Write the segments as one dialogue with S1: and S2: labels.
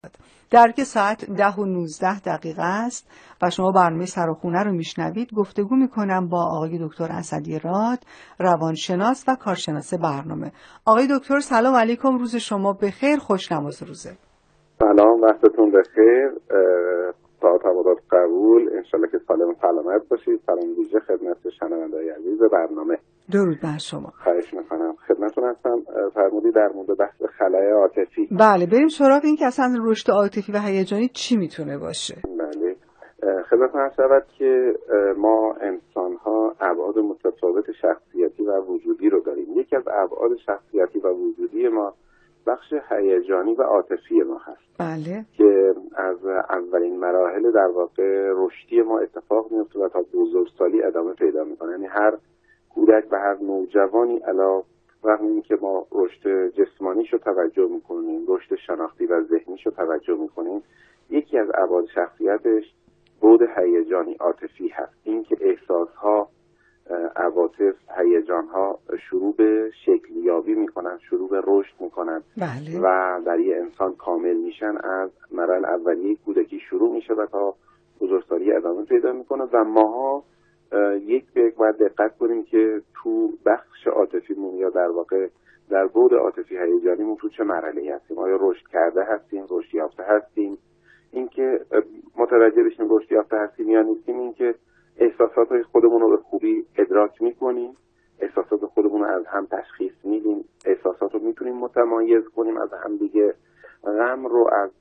S1: درک ساعت 10:19 است و شما برنامه سراخونه رو میشنوید. گفتگو میکنم با آقای دکتر اسدی راد، روانشناس و کارشناس برنامه. آقای دکتر سلام علیکم، روز شما بخیر، خوشنماز روزه.
S2: سلام، وقتتون بخیر. با تمام قبول، انشالله که سالم و سلامت باشید. سلام ویژه خدمت شنونده‌های عزیز برنامه.
S1: درود بر شما.
S2: خواهش میکنم، خدمتتون هستم. فرمودید در مورد بحث خلأ عاطفی.
S1: بله، بریم سراغ این که اصلا رشد عاطفی و هیجانی چی میتونه باشه.
S2: بله، خدمتتون عرض شود که ما انسان‌ها ابعاد متفاوت شخصیتی و وجودی رو داریم. یکی از ابعاد شخصیتی و وجودی ما بخش هیجانی و عاطفی ما هست.
S1: بله.
S2: که از اولین مراحل در واقع رشدی ما اتفاق میفته و تا بزرگسالی ادامه پیدا میکنه. یعنی هر کودک و هر نوجوانی علاوه بر اینکه ما رشد جسمانیشو توجه میکنیم، رشد شناختی و ذهنیشو توجه میکنیم، یکی از ابعاد شخصیتش بعد هیجانی عاطفی هست. اینکه احساسها، عواطف، هیجانها شروع به شکلیابی میکنن، شروع به رشد میکنن.
S1: بله.
S2: و در یه انسان کامل میشن از مراحل اولیه کودکی شروع میشه و تا بزرگسالی ادامه پیدا میکنه. و ماها یک به یک باید دقت کنیم که تو بخش عاطفیمون یا در واقع در بعد عاطفی هیجانیمون تو چه مرحله‌ای هستیم. آیا رشد کرده هستیم، رشد یافته هستیم؟ اینکه متوجه بشیم رشد یافته هستیم یا نیستیم، اینکه احساسات خودمون رو به خوبی ادراک میکنیم، احساسات خودمون رو از هم تشخیص میدیم، احساسات رو میتونیم متمایز کنیم از هم دیگه، غم رو از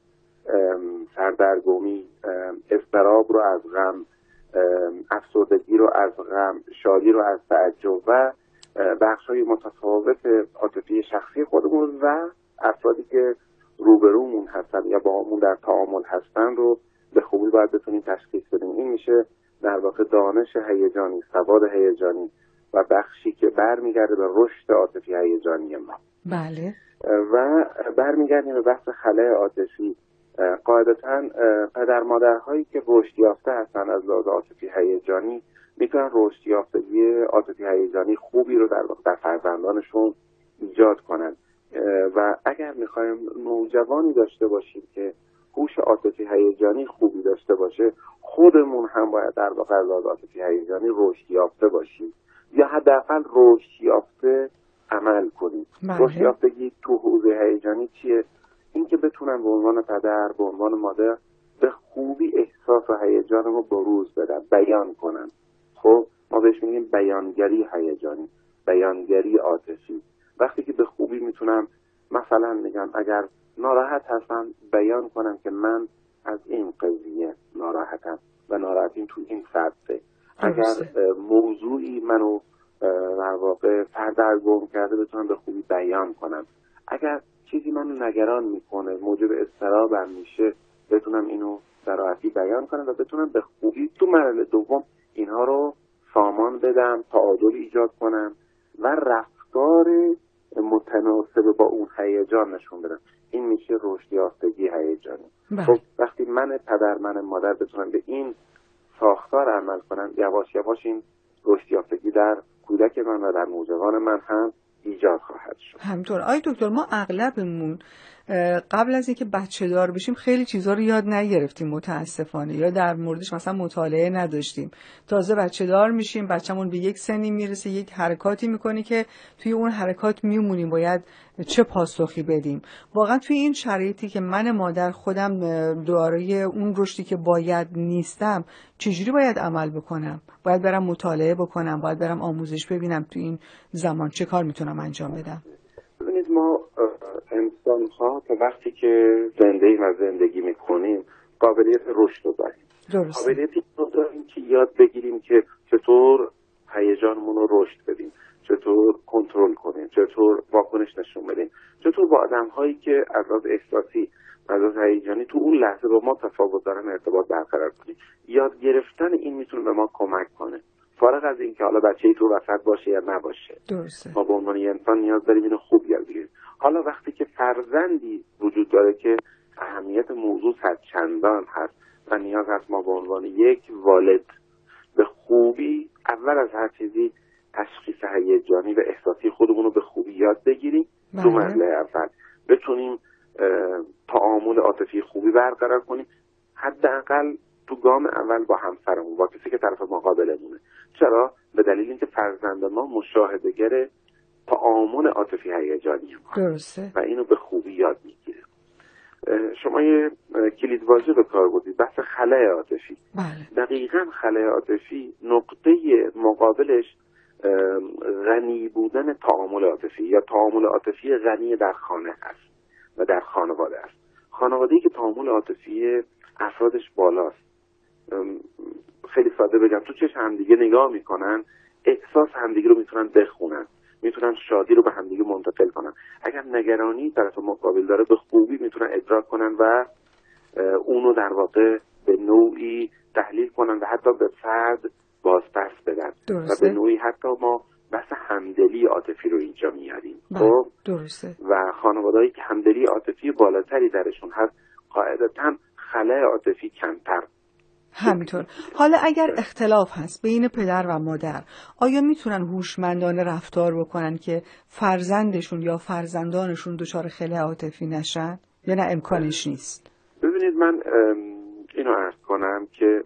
S2: سردرگمی، اضطراب رو از غم، افسردگی رو از غم، شادی رو از تعجب و بخش‌های متفاوت عاطفی شخصی خودمون و افرادی که روبرومون هستن یا با همون در تعامل هستن رو به خوبی باید بتونیم تشخیص بدیم. این میشه در واقع دانش هیجانی، سواد هیجانی و بخشی که برمیگرده به رشد عاطفی هیجانی ما.
S1: بله.
S2: و برمیگردیم به بحث خلأ عاطفی. قاعدتاً پدر مادرهایی که رشد یافته هستن از لحاظ عاطفی هیجانی میتونن رشد یافتگی عاطفی هیجانی خوبی رو در فرزندانشون ایجاد کنن. و اگر میخوایم نوجوانی داشته باشیم که هوش عاطفی هیجانی خوبی داشته باشه، خودمون هم باید در واقع از لحاظ عاطفی هیجانی رشد یافته باشیم یا حداقل رشد یافته عمل کنیم. رشد یافتگی تو حوزه هیجانی چیه؟ اینکه بتونن به عنوان پدر، به عنوان مادر به خوبی احساس و هیجان رو بروز بدن، بیان کنن. خب ما بهش میگیم بیانگری هیجانی، بیانگری عاطفی. وقتی که به خوبی میتونم مثلا میگم اگر ناراحت هستم بیان کنم که من از این قضیه ناراحتم و ناراحتیم تو این سطحه. اگر موضوعی منو در واقع سردرگم کرده بتونم به خوبی بیان کنم. اگر چیزی منو نگران میکنه، موجب اضطرابم میشه، بتونم اینو صراحتی بیان کنم و بتونم به خوبی تو مرحله دوم اینها رو سامان بدم، تعادل ایجاد کنم و رفتار متناسب با اون هیجان نشون بدم. این میشه رشد یافتگی هیجانی. خب وقتی من پدر، من مادر بتونم به این ساختار عمل کنم، یواش یواش این رشد یافتگی در کودک من و در نوجوان من هم ایجاد خواهد شد.
S1: همینطور. آی دکتر، ما اغلبمون قبل از اینکه بچه دار بشیم خیلی چیزا رو یاد نگرفتیم متاسفانه، یا در موردش مثلا مطالعه نداشتیم. تازه بچه دار میشیم، بچه‌مون به یک سنی میرسه، یک حرکاتی میکنه که توی اون حرکات میمونیم، باید چه پاسخی بدیم. واقعا توی این شرایطی که من مادر خودم دارای اون رشدی که باید نیستم، چجوری باید عمل بکنم؟ باید برم مطالعه بکنم، باید برم آموزش ببینم توی این زمان چه کار میتونم انجام بدم؟
S2: ببینید، ما انسان ها تا وقتی که زندگی میکنیم قابلیت رشد رو داریم. قابلیتی رو داریم که یاد بگیریم که چطور هیجانمون رو رشد بدیم، چطور کنترل کنیم، چطور واکنش نشون بدیم، چطور با آدم هایی که از لحاظ احساسی، از لحاظ هیجانی تو اون لحظه با ما تفاوت دارن ارتباط برقرار کنیم. یاد گرفتن این میتونه به ما کمک کنه، فارغ از اینکه حالا بچه‌ای تو وسط باشه یا نباشه.
S1: درسته.
S2: ما به عنوان انسان نیاز داریم اینو خوب یاد بگیریم. حالا وقتی که فرزندی وجود داره که اهمیت موضوع صد چندان هست و نیاز هست ما به عنوان یک والد به خوبی اول از هر چیزی تشخیص هیجانی و احساسی خودمون رو به خوبی یاد بگیریم. تو مرحله اول بتونیم تعامل عاطفی خوبی برقرار کنیم، حداقل تو گام اول با همسرمون، با کسی که طرف مقابلمونه. چرا؟ به دلیل اینکه فرزند ما مشاهده‌گر تعامل عاطفی هیجانی ما
S1: درسته
S2: و اینو به خوبی یاد میگیره. شما یه کلید واژه به کار بردید، بحث خلأ عاطفی.
S1: بله.
S2: دقیقاً خلأ عاطفی نقطه مقابلش غنی بودن تعامل عاطفی یا تعامل عاطفی غنی در خانه هست و در خانواده است. خانواده‌ای که تعامل عاطفی افرادش بالاست، خیلی ساده بگم، تو چشم همدیگه نگاه میکنن، احساس همدیگه رو میتونن بخونن، میتونن شادی رو به همدیگه منتقل کنن. اگر نگرانی طرف مقابل داره به خوبی میتونن ادراک کنن و اونو در واقع به نوعی تحلیل کنن و حتی به فرد بازپس بدن.
S1: درسته.
S2: و به نوعی حتی ما بحث همدلی عاطفی رو اینجا میاریم.
S1: خب درسته.
S2: و خانواده‌ای که همدلی عاطفی بالاتری درشون هست قاعدتاً خلأ عاطفی کمتر.
S1: همینطور. حالا اگر اختلاف هست بین پدر و مادر، آیا میتونن هوشمندانه رفتار بکنن که فرزندشون یا فرزندانشون دچار خلأ عاطفی نشن یا نه امکانش نیست؟
S2: ببینید، من اینو عرض کنم که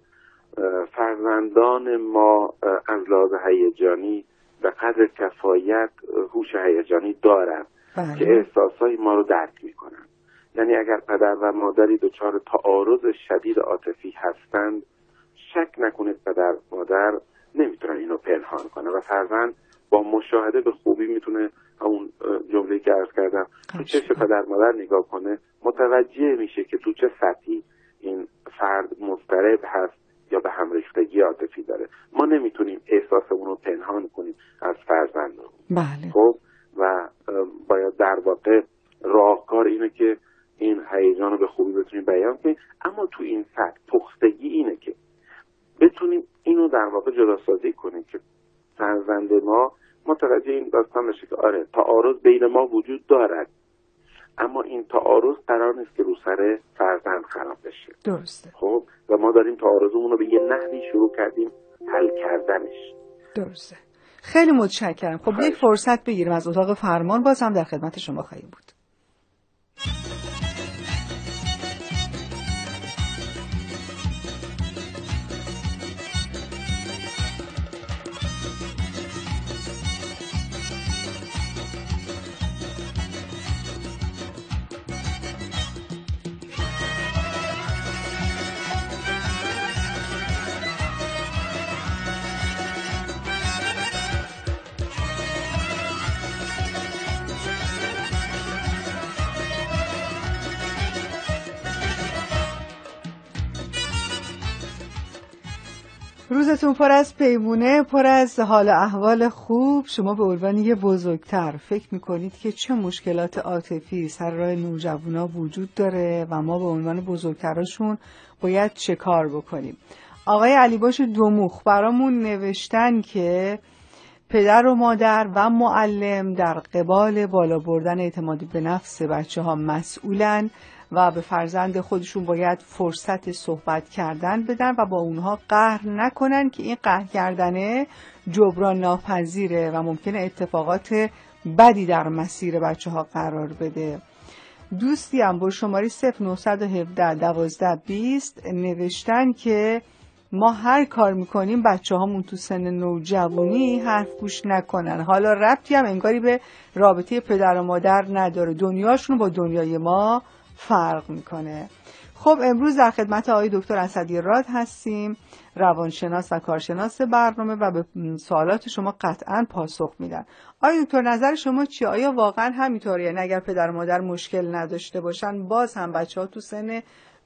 S2: فرزندان ما از لحاظ هیجانی به قدر کفایت هوش هیجانی دارن که احساسای ما رو درک میکنن. یعنی اگر پدر و مادری دچار تعارض شدید عاطفی هستند، شک نکنید پدر مادر نمیتونن اینو پنهان کنن و فرزند با مشاهده به خوبی میتونه همون جمله‌ای که عرض کردم تو چشم پدر مادر نگاه کنه، متوجه میشه که تو چه سطحی این فرد مضطرب هست یا به هم ریختگی عاطفی داره. ما نمیتونیم احساسمون رو پنهان کنیم از فرزندمون.
S1: بله.
S2: خب و باید در واقع راهکار اینه که این هیجان رو به خوبی بتونیم بیان کنیم، اما تو این سطح پختگی اینه که بتونیم اینو در واقع جداسازی کنیم که فرزند ما متوجه این داستان بشه که آره تعارض بین ما وجود دارد، اما این تعارض قرار نیست که رو سر فرزند خراب بشه.
S1: درسته.
S2: خب و ما داریم تعارضمون رو به یه نحوی شروع کردیم حل کردنش.
S1: درسته. خیلی متشکرم. خب یک فرصت بگیریم از اتاق فرمان، باز هم در خدمت شما خواهیم بود. روزتون پر از پیمونه، پر از حال احوال خوب. شما به عنوان یه بزرگتر فکر میکنید که چه مشکلات عاطفی سر راه نوجوانا وجود داره و ما به عنوان بزرگتراشون باید چه کار بکنیم. آقای علیباش دوموخ برامون نوشتن که پدر و مادر و معلم در قبال بالا بردن اعتماد به نفس بچه‌ها مسئولن و به فرزند خودشون باید فرصت صحبت کردن بدن و با اونها قهر نکنن که این قهر کردنه جبران ناپذیره و ممکنه اتفاقات بدی در مسیر بچه‌ها قرار بده. دوستی هم با شماره 0917 1220 نوشتن که ما هر کار میکنیم بچه‌هامون تو سن نوجوانی حرف گوش نکنن. حالا ربطی هم انگاری به رابطه پدر و مادر نداره، دنیاشون با دنیای ما فرق میکنه. خب امروز در خدمت آقای دکتر اسدی‌راد هستیم، روانشناس و کارشناس برنامه، و به سوالات شما قطعاً پاسخ میدن. آقای دکتر نظر شما چیه؟ آیا واقعاً همینطوریه؟ یعنی اگر پدر و مادر مشکل نداشته باشن باز هم بچه‌ها تو سن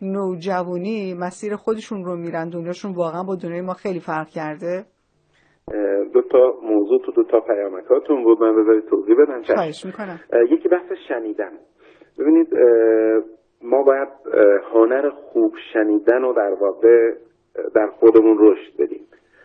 S1: نوجوانی مسیر خودشون رو میرن، دنیاشون واقعاً با دنیای ما خیلی فرق کرده؟
S2: دو تا موضوع تو دو تا پیامکاتون بود، من بذارید توضیح بدم.
S1: خواهش میکنم.
S2: یکی بحث شنیدن. ببینید ما باید هنر خوب شنیدن رو در واقع در خودمون رشد بدیم.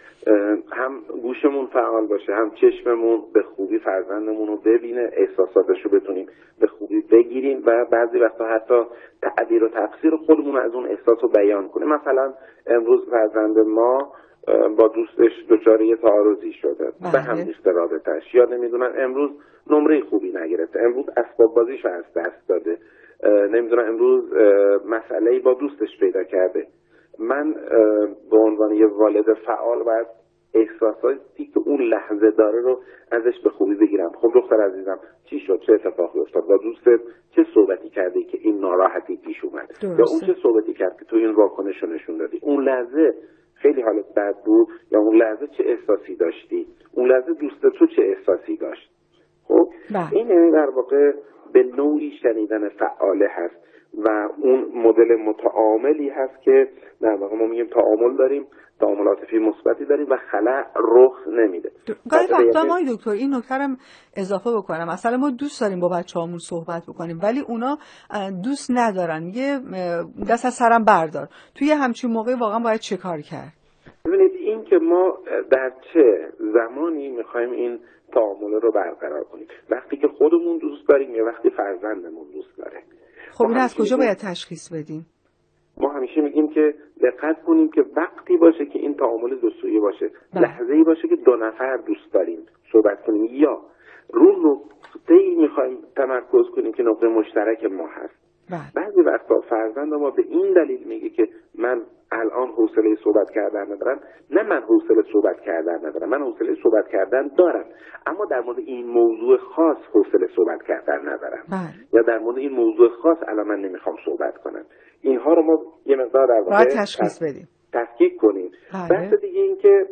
S2: هم گوشمون فعال باشه، هم چشممون به خوبی فرزندمون رو ببینه، احساساتش رو بتونیم به خوبی بگیریم و بعضی وقتا حتی تعبیر و تفسیر خودمون از اون احساس رو بیان کنیم. مثلا امروز فرزند ما با دوستش دچار یه تعارضی شده، به هم ریخته رابطه‌اش، یا نمیدونن امروز نمره خوبی نگرفته، امروز اسباب بازیش از دست داده، نمیدونم امروز مسئله‌ای با دوستش پیدا کرده. من به عنوان یه والد فعال باید احساساتی که اون لحظه داره رو ازش به خوبی بگیرم. خب دختر عزیزم چی شد؟ چه اتفاقی افتاد؟ با دوستت چه صحبتی کردی که این ناراحتی پیش اومد؟ یا اون چه صحبتی کرد که تو این واکنش رو نشون دادی؟ اون لحظه خیلی حالت بد بود یا اون لحظه چه احساسی داشتی؟ اون لحظه دوست تو چه احساسی داشت؟ خب این در واقع به نوعی شنیدن فعاله هست و اون مدل متعاملی هست که در واقع ما میگیم تعامل داریم، تعامل عاطفی مثبتی داریم و خلأ رخ نمیده.
S1: گاهی وقتا ما دکتر این نکته رو اضافه بکنم، مثلا ما دوست داریم با بچه‌هامون صحبت بکنیم ولی اونا دوست ندارن، یه دست از سرم بردار. توی همچین موقعی واقعا باید چه کار کرد؟
S2: ببینید این که ما در چه زمانی میخوایم این تعامل رو برقرار کنیم، وقتی که خودمون دوست داریم یا وقتی فرزندمون دوست داره.
S1: خب این از کجا باید تشخیص بدیم؟
S2: ما همیشه میگیم که دقت کنیم که وقتی باشه که این تعامل دو سویه باشه، لحظه‌ای باشه که دو نفر دوست داریم صحبت کنیم یا رو نقطه‌ای میخوایم تمرکز کنیم که نقطه مشترک ما هست. بعضی وقتا فرزند ما به این دلیل میگه که من الان حوصله صحبت کردن ندارم. نه من حوصله صحبت کردن ندارم، من حوصله صحبت کردن دارم، اما در مورد این موضوع خاص حوصله صحبت کردن ندارم. یا در مورد این موضوع خاص الان من نمیخوام صحبت کنم. اینها رو ما یه مقدار در واقع
S1: تشخیص بدیم،
S2: تفکیک کنیم. بحث دیگه این که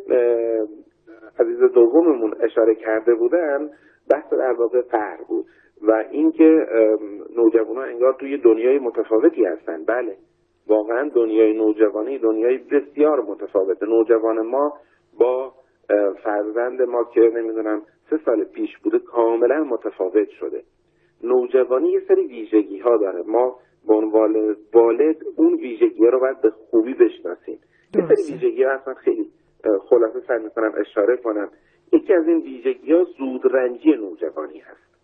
S2: عزیز دوممون اشاره کرده بودن، بحث در واقع قهر بود و اینکه نوجوانان انگار توی دنیای متفاوتی هستن. بله واقعا دنیای نوجوانی دنیای بسیار متفاوته. نوجوان ما با فرزند ما که نمیدونم 3 سال پیش بوده کاملا متفاوت شده. نوجوانی یه سری ویژگی ها داره، ما به عنوان والد اون ویژگی ها رو باید به خوبی بشناسیم. یه سری ویژگی ها اصلا خیلی خلاصه سعی میکنم اشاره کنم. یکی از این ویژگی ها زودرنجی نوجوانی هست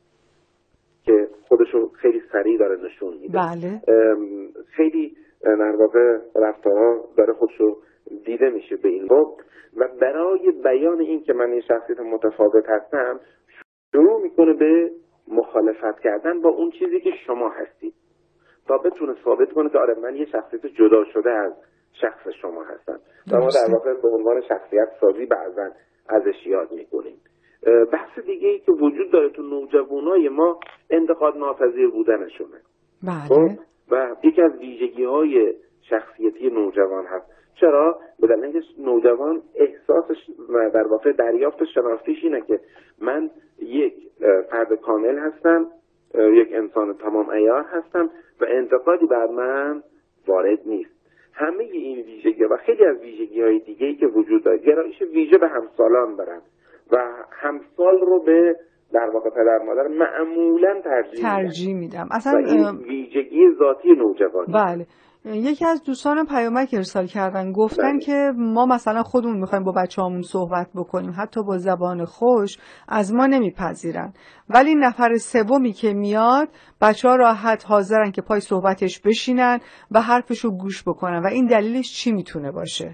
S2: که خودشو خیلی سریع داره نشون میده.
S1: بله.
S2: خیلی در واقع رفتارها داره خودشو دیده میشه به این باب و برای بیان این که من این شخصیت متفاوت هستم شروع میکنه به مخالفت کردن با اون چیزی که شما هستید تا بتونه ثابت کنه که آره من یه شخصیت جدا شده از شخص شما هستم و ما در واقع به عنوان شخصیت سازی بعضا ازش یاد میکنیم. بحث دیگه ای که وجود داره تو نوجوانای ما انتقاد ناپذیر بودنشونه.
S1: بله.
S2: و یکی از ویژگی‌های شخصیتی نوجوان هست. چرا؟ به دلیل اینکه نوجوان احساسش و در واقع دریافت شناختیش اینه که من یک فرد کامل هستم، یک انسان تمام عیار هستم و انتقادی بر من وارد نیست. همه این ویژگی و خیلی از ویژگی‌های دیگه‌ای که وجود داره، گرایش ویژه به همسالان دارن و همسال رو به در واقع پدر مادر معمولا ترجیح میدم.
S1: اصلا
S2: این ویژگی ذاتی نوجوانی.
S1: بله. یکی از دوستان پیامک ارسال کردن گفتن که ما مثلا خودمون میخوایم با بچه‌هامون صحبت بکنیم حتی با زبان خوش از ما نمیپذیرن، ولی نفر سومی که میاد بچه‌ها راحت حاضرن که پای صحبتش بشینن و حرفشو گوش بکنن و این دلیلش چی میتونه باشه؟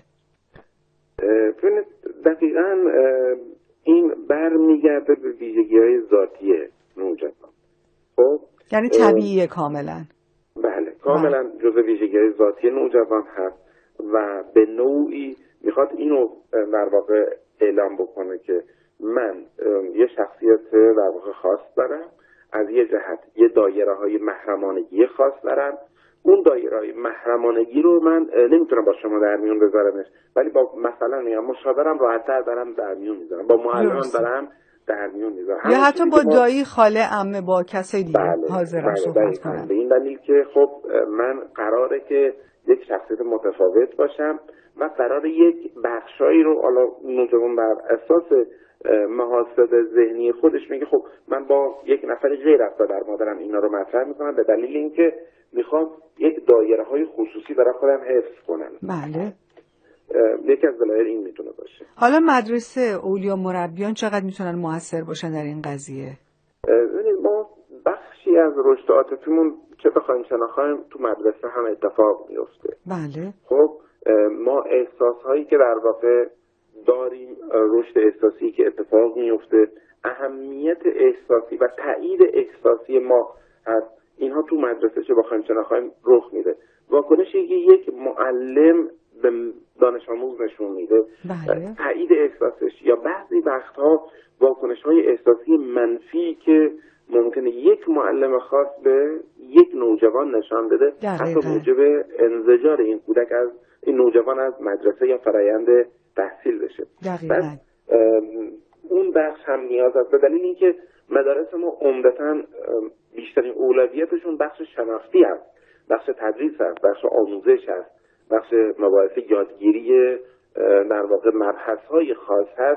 S2: دقیقاً این برمیگرده به ویژگی‌های ذاتی نوجوان. خب
S1: یعنی طبیعیه کاملا.
S2: بله کاملا جزء ویژگی‌های ذاتی نوجوان هست و به نوعی میخواد اینو در واقع اعلام بکنه که من یه شخصیت در واقع خاص دارم، از یه جهت یه دایره‌های محرمانگی خاص دارم. اون دایره‌های محرمانگی رو من نمیتونم با شما در میون بذارمش، ولی با مثلا میگم مشاورم راحت‌تر دارم در میون میذارم، با معلم دارم در میون میذارم،
S1: یا حتی با دایی، خاله، عمه، با کسی دیگه حاضرم صحبت کنم.
S2: به این دلیل که خب من قراره که یک شخصیت متفاوت باشم و قراره یک بخشایی رو حالا نوجوان بر اساس محاسب ذهنی خودش میگه خب من با یک نفر غیر از پدر مادرم اینا رو مطرح میکنم به دلیل اینکه میخوام یک دایره‌های خصوصی برای خودم حفظ کنم.
S1: بله.
S2: یکی از دلایل این میتونه باشه.
S1: حالا مدرسه، اولیا، مربیان چقدر میتونن موثر باشن در این قضیه؟
S2: ما بخشی از رشد عاطفیمون چه بخوایم چه نخوایم تو مدرسه هم اتفاق میفته.
S1: بله.
S2: خب ما احساسهایی که در واقع داریم، رشد احساسی که اتفاق میفته، اهمیت احساسی و تایید احساسی ما هست اینها تو مدرسه چه بخوایم چه نخوایم رخ میده. واکنشی یک معلم به دانش آموز نشون میده، تایید احساسش، یا بعضی وقتها واکنش‌های احساسی منفی که ممکنه یک معلم خاص به یک نوجوان نشان بده، حتی موجب انزجار این کودک از این نوجوان از مدرسه یا فرآیند تحصیل بشه. پس اون بخش هم نیاز است، به دلیل اینکه مدارس ما عمدتاً بیشترین اولویتشون بخش شناختی است، بخش تدریس است، بخش آموزش است، بخش مباحث یادگیری در واقع مبحث‌های خاص هست،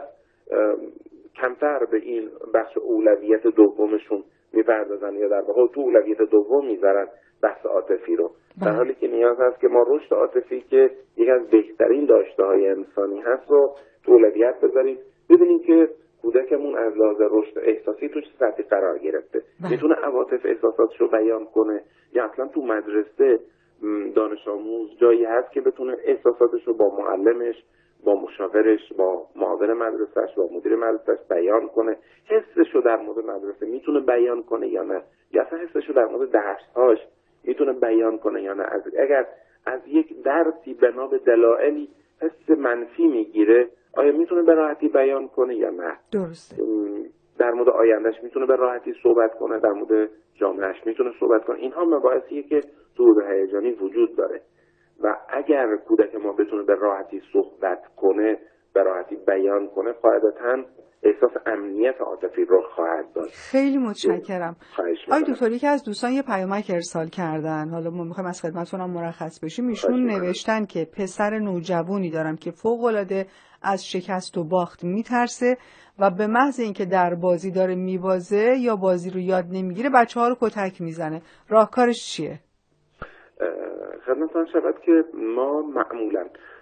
S2: کمتر به این بخش اولویت دومشون میپردازن یا در واقع تو اولویت دوم میذارن بحث عاطفی رو، در حالی که نیاز هست که ما رشد عاطفی که یکی از بهترین داشته‌های انسانی هست رو تو اولویت بذاریم، ببینیم که کودکمون از لحاظ رشد احساسی تو چه سطحی قرار گرفته، میتونه عواطف احساساتش رو بیان کنه، یا اصلا تو مدرسه دانش آموز جایی هست که بتونه احساساتش رو با معلمش، با مشاورش، با معاون مدرسهش، با مدیر مدرسهش بیان کنه، حسش رو در مورد مدرسه میتونه بیان کنه یا نه، یا اصلا حسش رو در مورد درس‌هاش میتونه بیان کنه یا نه. اگر از یک درسی بنا به دلایلی حس منفی میگیره، آیا میتونه به راحتی بیان کنه یا نه؟
S1: درسته.
S2: در مورد آیندهش میتونه به راحتی صحبت کنه، در مورد جامعهش میتونه صحبت کنه. اینها مباحثیه که تو حوزه هیجانی وجود داره و اگر کودک ما بتونه به راحتی صحبت کنه، به راحتی بیان کنه، قاعدتاً احساس امنیت عاطفی رو خواهد داشت.
S1: خیلی متشکرم. آقای دکتر، یکی از دوستان یه پیامک ارسال کردن، حالا ما میخوایم از خدمتتون هم مرخص بشیم. ایشون نوشتن که پسر نوجوانی دارم که فوق‌العاده از شکست و باخت میترسه و به محض اینکه در بازی داره میبازه یا بازی رو یاد نمیگیره بچه‌ها رو کتک میزنه. راهکارش چیه؟
S2: خدمتتون شود که ما معمولاً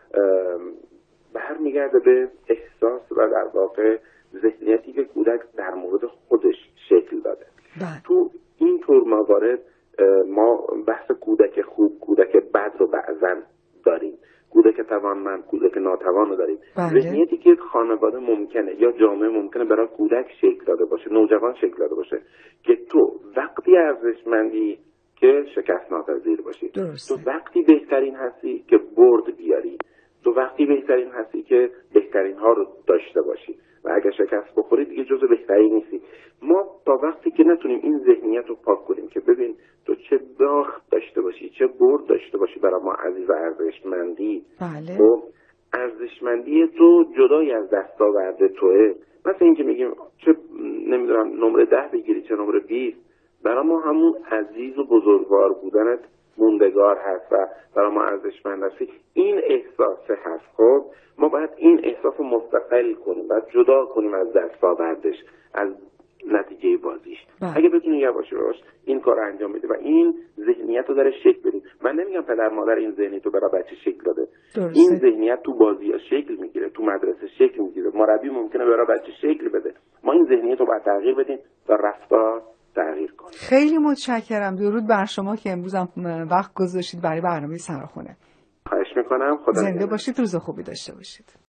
S2: برمیگرده به احساس و در واقع ذهنیتی که کودک در مورد خودش شکل داده. تو این طور موارد ما بحث کودک خوب، کودک بد رو بعضن داریم، کودک توانمند، کودک ناتوان رو داریم. ذهنیتی که خانواده ممکنه یا جامعه ممکنه برای کودک شکل داده باشه، نوجوان شکل داده باشه که تو وقتی ارزشمندی که شکست ناپذیر باشی، تو وقتی بهترین هستی که برد بیاری، تو وقتی بهترین هستی که بهترین ها رو داشته باشی و اگر شکست بخوری دیگه جزو بهترین نیستی. ما تا وقتی که نتونیم این ذهنیت رو پاک کنیم که ببین تو چه باخت داشته باشی چه برد داشته باشی برای ما عزیز و ارزشمندی،
S1: بله.
S2: ارزشمندی تو جدای از دستاورد توئه. مثلا اینکه میگیم چه نمیدونم نمره 10 بگیری چه نمره 20، برای ما همون عزیز و بزرگوار بودنت موندگار هست و برای ما ارزشمند هستی. این احساس هست. خب ما باید این احساس رو مستقل کنیم، باید جدا کنیم از دستاوردش، از نتیجه بازیش. اگه بتونیم یواش یواش این کار رو انجام بدیم و این ذهنیت رو داره شکل بدیم. من نمیگم پدر مادر این ذهنیت رو برای بچه شکل داده. این ذهنیت تو بازی‌ها شکل میگیره، تو مدرسه شکل میگیره، مربی ممکنه برای بچه شکل بده. ما این ذهنیت رو باید تغییر بدیم و رفتار تغییر کنیم.
S1: خیلی متشکرم. درود بر شما که امروز هم وقت گذاشتید برای برنامه سراخونه.
S2: خواهش میکنم. خدا
S1: زنده باشید، روز خوبی داشته باشید.